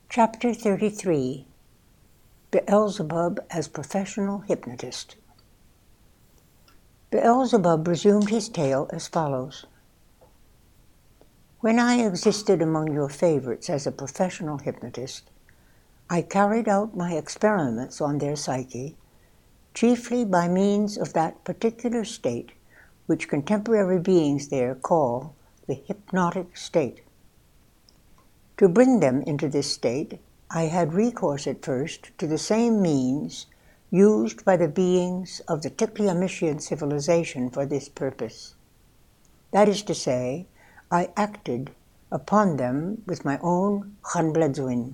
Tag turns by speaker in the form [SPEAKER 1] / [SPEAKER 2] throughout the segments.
[SPEAKER 1] Chapter 33 Beelzebub as Professional Hypnotist. Beelzebub resumed his tale as follows. When I existed among your favorites as a professional hypnotist, I carried out my experiments on their psyche, chiefly by means of that particular state which contemporary beings there call the hypnotic state. To bring them into this state, I had recourse at first to the same means used by the beings of the Tikliamishian civilization for this purpose. That is to say, I acted upon them with my own Khanbledzuin.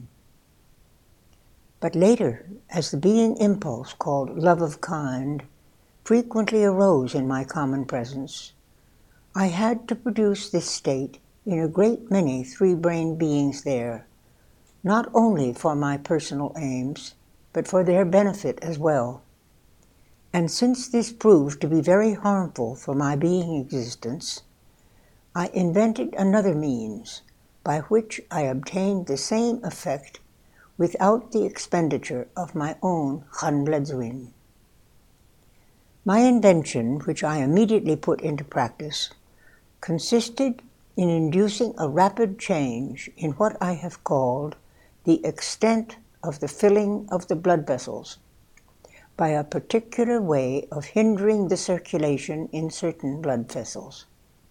[SPEAKER 1] But later, as the being impulse called love of kind frequently arose in my common presence, I had to produce this state in a great many three-brained beings there, not only for my personal aims, but for their benefit as well. And since this proved to be very harmful for my being existence, I invented another means by which I obtained the same effect without the expenditure of my own Khanbledzuin. My invention, which I immediately put into practice, consisted in inducing a rapid change in what I have called the extent of the filling of the blood vessels by a particular way of hindering the circulation in certain blood vessels.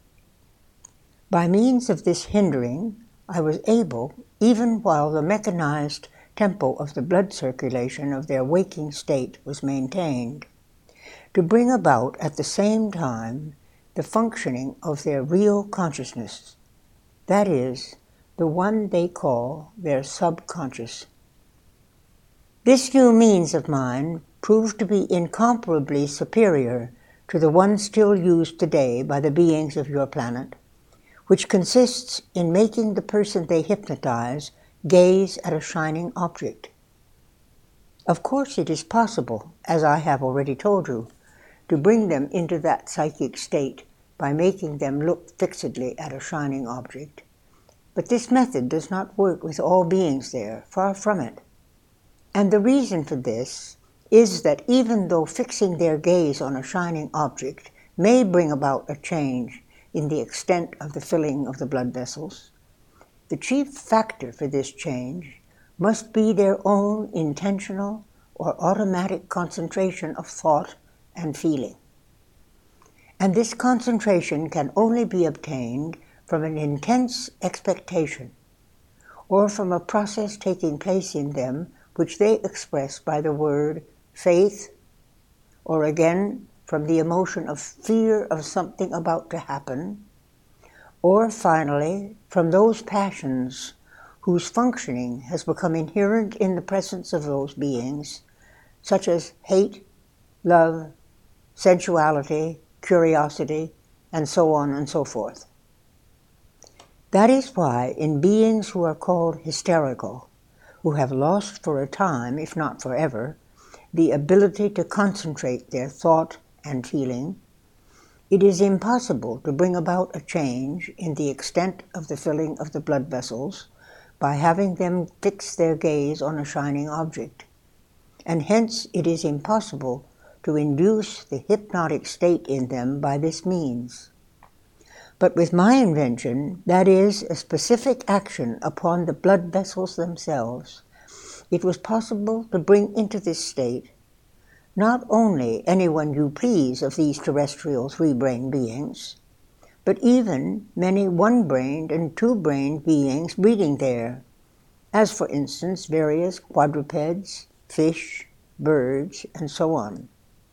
[SPEAKER 1] By means of this hindering, I was able, even while the mechanized tempo of the blood circulation of their waking state was maintained, to bring about at the same time the functioning of their real consciousness, that is, the one they call their subconscious. This new means of mine proved to be incomparably superior to the one still used today by the beings of your planet, which consists in making the person they hypnotize gaze at a shining object. Of course, it is possible, as I have already told you, to bring them into that psychic state by making them look fixedly at a shining object. But this method does not work with all beings there, far from it. And the reason for this is that even though fixing their gaze on a shining object may bring about a change in the extent of the filling of the blood vessels, the chief factor for this change must be their own intentional or automatic concentration of thought and feeling. And this concentration can only be obtained from an intense expectation, or from a process taking place in them which they express by the word faith, or again from the emotion of fear of something about to happen, or finally from those passions whose functioning has become inherent in the presence of those beings, such as hate, love, sensuality, curiosity, and so on and so forth. That is why in beings who are called hysterical, who have lost for a time, if not forever, the ability to concentrate their thought and feeling, it is impossible to bring about a change in the extent of the filling of the blood vessels by having them fix their gaze on a shining object, and hence it is impossible to induce the hypnotic state in them by this means. But with my invention, that is, a specific action upon the blood vessels themselves, it was possible to bring into this state not only anyone you please of these terrestrial three-brained beings, but even many one-brained and two-brained beings breeding there, as for instance various quadrupeds, fish, birds, and so on.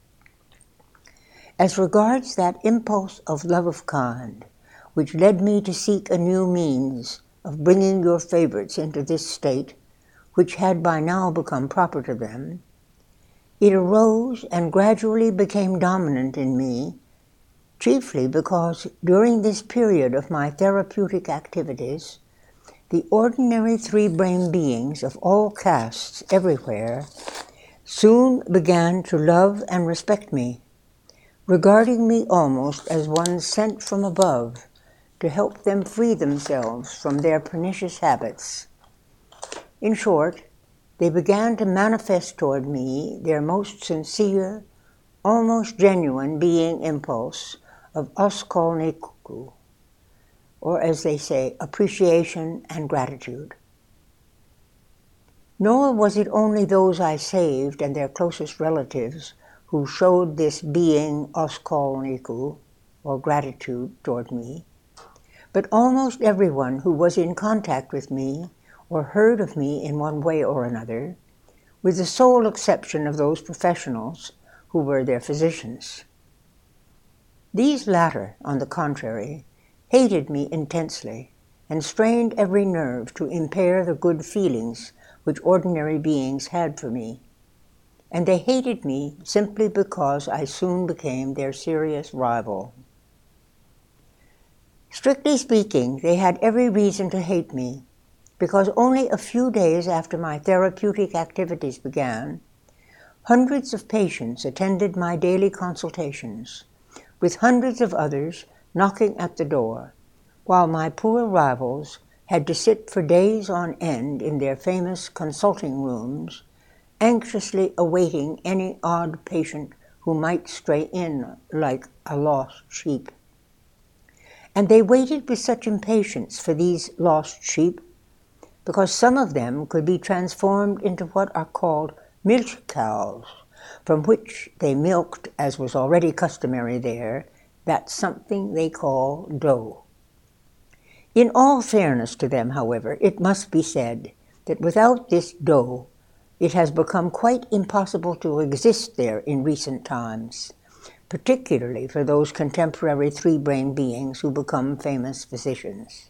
[SPEAKER 1] As regards that impulse of love of kind, which led me to seek a new means of bringing your favorites into this state, which had by now become proper to them, it arose and gradually became dominant in me, chiefly because during this period of my therapeutic activities, the ordinary three-brained beings of all castes everywhere soon began to love and respect me, regarding me almost as one sent from above to help them free themselves from their pernicious habits. In short, they began to manifest toward me their most sincere, almost genuine being impulse of oskolniku, or as they say, appreciation and gratitude. Nor was it only those I saved and their closest relatives who showed this being oskolniku, or gratitude, toward me, but almost everyone who was in contact with me or heard of me in one way or another, with the sole exception of those professionals who were their physicians. These latter, on the contrary, hated me intensely and strained every nerve to impair the good feelings which ordinary beings had for me, and they hated me simply because I soon became their serious rival. Strictly speaking, they had every reason to hate me, because only a few days after my therapeutic activities began, hundreds of patients attended my daily consultations, with hundreds of others knocking at the door, while my poor rivals had to sit for days on end in their famous consulting rooms, anxiously awaiting any odd patient who might stray in like a lost sheep. And they waited with such impatience for these lost sheep, because some of them could be transformed into what are called milch cows, from which they milked, as was already customary there, that something they call dough. In all fairness to them, however, it must be said that without this dough, it has become quite impossible to exist there in recent times, particularly for those contemporary three-brain beings who become famous physicians.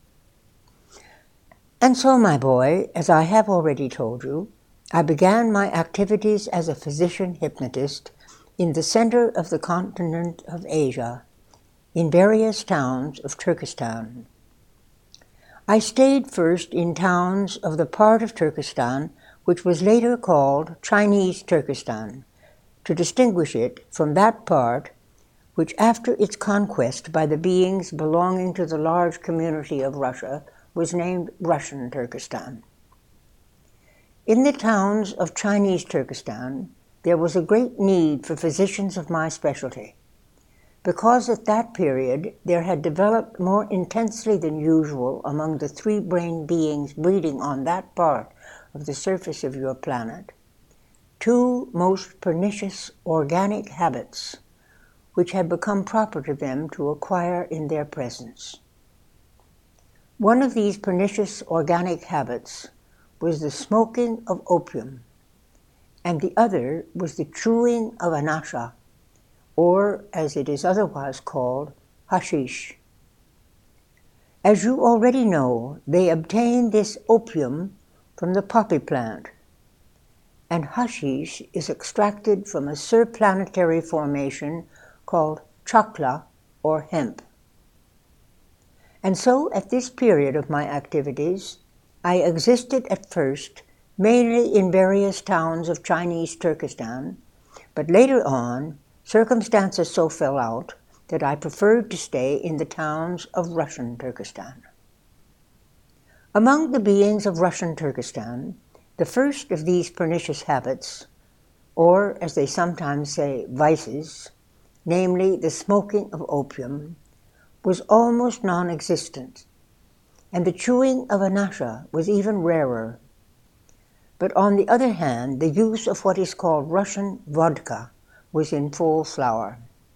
[SPEAKER 1] And so, my boy, as I have already told you, I began my activities as a physician hypnotist in the center of the continent of Asia, in various towns of Turkestan. I stayed first in towns of the part of Turkestan which was later called Chinese Turkestan, to distinguish it from that part which, after its conquest by the beings belonging to the large community of Russia, was named Russian Turkestan. In the towns of Chinese Turkestan, there was a great need for physicians of my specialty, because at that period there had developed more intensely than usual among the three-brain beings breeding on that part of the surface of your planet two most pernicious organic habits which had become proper to them to acquire in their presence. One of these pernicious organic habits was the smoking of opium, and the other was the chewing of anasha, or, as it is otherwise called, hashish. As you already know, they obtain this opium from the poppy plant, and hashish is extracted from a surplanetary formation called chakla, or hemp. And so, at this period of my activities, I existed at first mainly in various towns of Chinese Turkestan, but later on, circumstances so fell out that I preferred to stay in the towns of Russian Turkestan. Among the beings of Russian Turkestan, the first of these pernicious habits, or as they sometimes say, vices, namely the smoking of opium, was almost non-existent, and the chewing of anasha was even rarer. But on the other hand, the use of what is called Russian vodka was in full flower.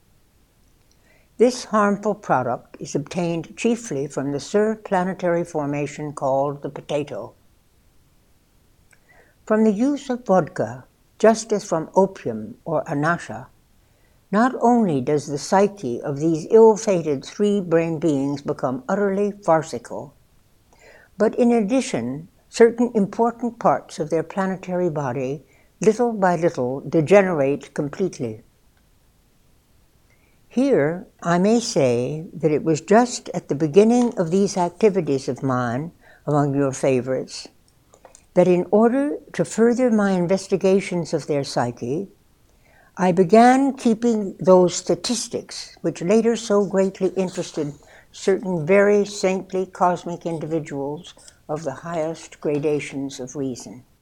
[SPEAKER 1] This harmful product is obtained chiefly from the surplanetary formation called the potato. From the use of vodka, just as from opium or anasha, not only does the psyche of these ill-fated three-brain beings become utterly farcical, but in addition, certain important parts of their planetary body, little by little, degenerate completely. Here, I may say that it was just at the beginning of these activities of mine, among your favorites, that in order to further my investigations of their psyche, I began keeping those statistics which later so greatly interested certain very saintly cosmic individuals of the highest gradations of reason.